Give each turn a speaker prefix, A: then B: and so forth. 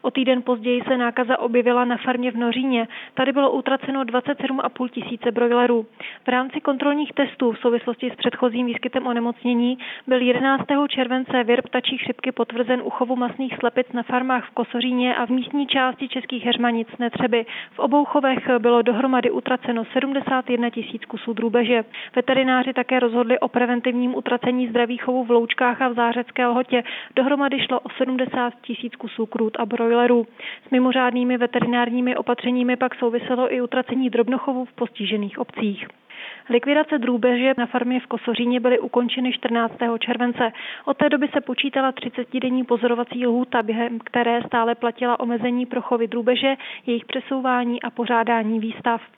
A: O týden později se nákaza objevila na farmě v Noříně. Tady bylo utraceno 27,5 tisíce brojlerů. V rámci kontrolních testů v souvislosti s předchozím výskytem onemocnění byl 11. července vir ptačí chřipky potvrzen u chovu masných slepic na farmách v Kosoříně a v místní části Českých Heřmanic Netřeby. V obou chovech bylo dohromady utraceno 71 tisíc kusů drůbeže. Veterináři také rozhodli o preventivním utracení zdravých chovů v Loučkách a v Zářecké Lhotě. Dohromady šlo o 70 tisíc kusů krůt a brojlerů. S mimořádnými veterinárními opatřeními pak souviselo i utracení drobnochovů v postižených obcích. Likvidace drůbeže na farmě v Kosoříně byly ukončeny 14. července. Od té doby se počítala 30denní pozorovací lhůta, během které stále platila omezení pro chovy drůbeže, jejich přesouvání a pořádání výstav.